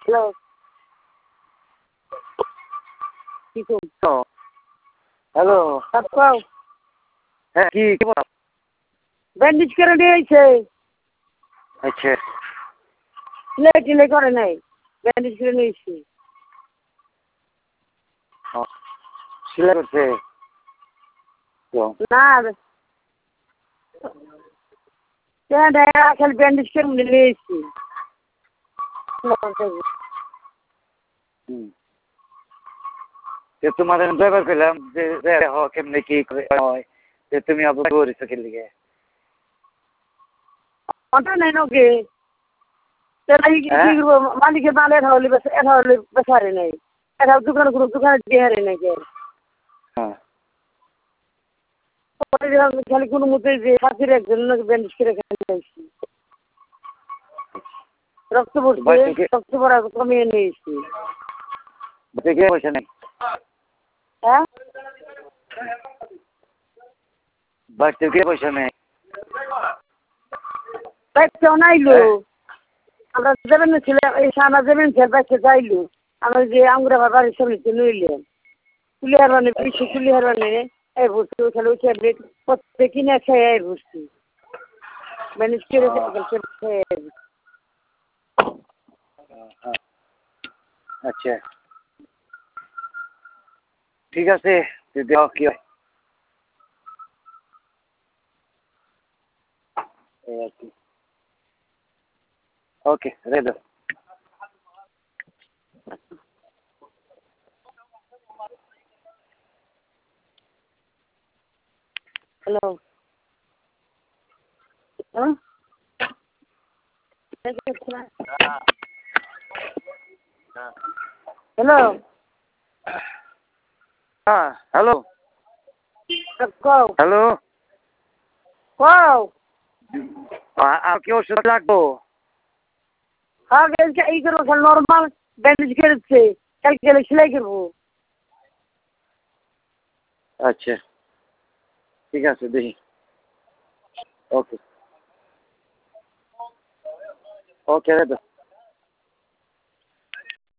Hello, কি করছো? Hello. কও, হ্যাঁ কি বল? ব্যান্ডেজ করে নিয়ে আইছে। আচ্ছা টিলে করে নাই, ব্যান্ডেজ করে নিয়ে আইছে। সেলাই করছে তো না খালি ব্যান্ডেজ করে নিয়ে আইছি। তোমাদের ব্যাপার করলাম যে কেমনে কি হয় যে তুমি আবার করেছো কি লিগে ওটা নাই নোকে কি করবো, মালিকের মাল এটা হলে বেসারে নাই, এটা দোকানে কোনো দোকানে দিয়ে হারে নাই। হ্যাঁ খালি কোনো মতে যে সাথীর একজন ব্যান্ডেজ করে খাইছি, রক্ত পড়ছে, রক্ত পড়া কমিয়ে নিয়েছি। পয়সা নেই হ্যাঁ বাড়িতে কে পয়সা নেই বাইকটাও নাইলো, আমরা যাবেন না ছিল এই সামনে যাবেন বাইকটা যাইলো, আমরা যে আঙ্গুরা বাড়ির সামনে নইলেন কুলিয়ার মানে বেশি কুলিয়ার মানে এই ভর্তি ওখানে ওই ট্যাবলেট প্রত্যেক কিনে খেয়ে ভর্তি ম্যানেজ করে খেয়ে। আচ্ছা ঠিক আছে দেওয়া কি হয় এই আর কি। Okay ready. হ্যালো, হ্যাঁ হ্যালো, হ্যাঁ হ্যালো কও হ্যালো কও। আর কি ওষুধ লাগবো? হ্যাঁ এই করবো নর্মাল ব্যান্ডেজ করেছে, কালকে গেলে সেলাই করবো। আচ্ছা ঠিক আছে দেখি। Okay okay ready.